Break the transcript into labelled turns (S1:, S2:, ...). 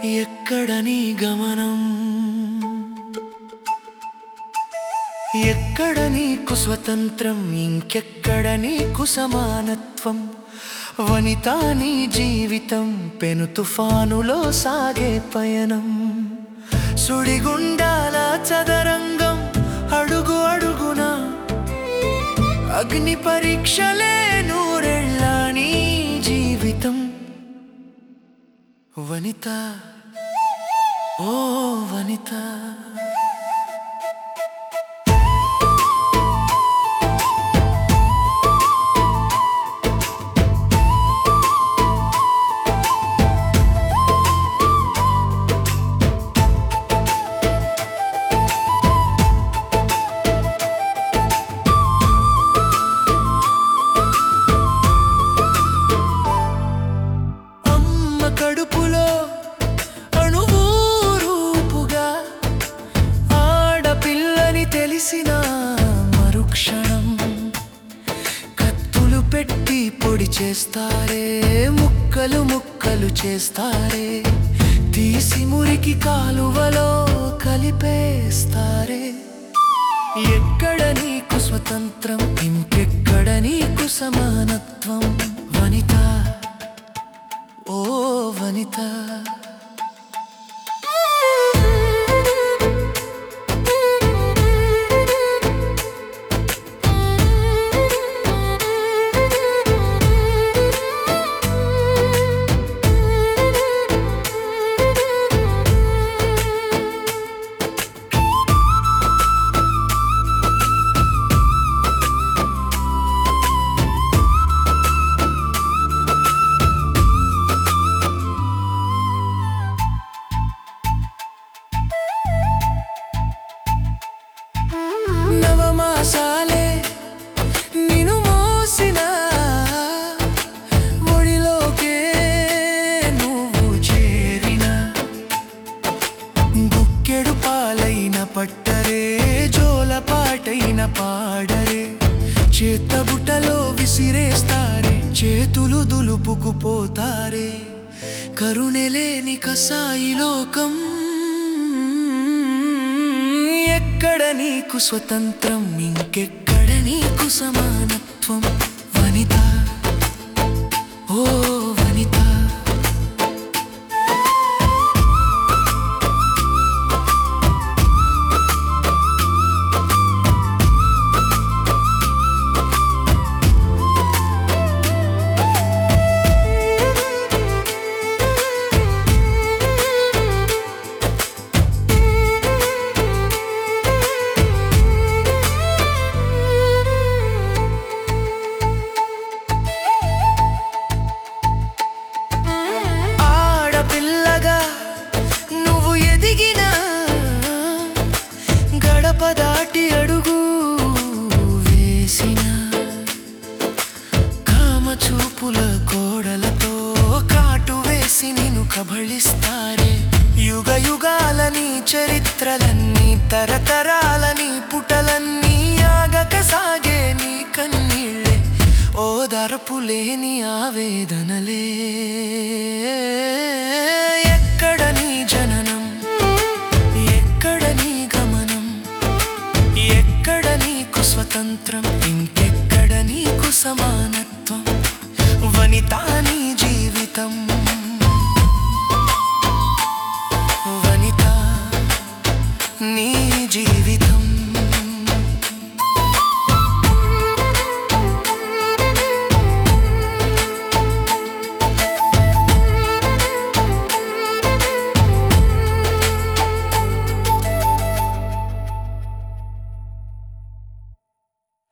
S1: ఎక్కడ నీ గమనం, ఎక్కడ నీకు స్వతంత్రం, ఇంకెక్కడ నీకు సమానత్వం. వనితా నీ జీవితం పెను తుఫానులో సాగే పయనం. సుడిగుండాల చదరంగం అడుగు అడుగున అగ్ని పరీక్షలే నూరెళ్ళ నీ జీవితం. వనిత, ఓ వనిత, కడుపులో అణువు రూపుగా ఆడపిల్లని తెలిసిన మరుక్షణం కత్తులు పెట్టి పొడి చేస్తారే, ముక్కలు ముక్కలు చేస్తారే, తీసి మురికి కాలువలో కలిపేస్తారే. ఎక్కడ నీకు స్వతంత్రం, ఇంకెక్కడ నీకు సమానత్వం. వనిత, ఓ వనిత, నవమాసాలే నిన్ను మోసిన ఒడిలోకే నువ్వు చేరిన, గుక్కెడు పాలైన పట్టరే, జోలపాటైన పాడరే, చేతబుట్టలో విసిరేస్తారే, చేతులు దులుపుకుపోతారే. కరుణెలేని కసాయి లోకం, ఎక్కడ నీకు స్వతంత్రం, ఇంకెక్కడ నీకు సమానత్వం. వనిత, ఓ వనిత, దాటి అడుగు వేసిన కామచూపుల కోడలతో కాటు వేసి నిన్ను కబళిస్తారే. యుగ యుగాలని చరిత్రలన్నీ, తరతరాలని పుటలన్నీ ఆగక సాగే నీ కన్నీళ్ళే, ఓదార్పులేని ఆవేదనలే. ఎక్కడ నీ జననం, ఎక్కడ నీ గమనం, ఎక్కడ నీకు స్వతంత్రం, ఇంకెక్కడ నీకు సమానత్వం. వనితా నీ జీవితం.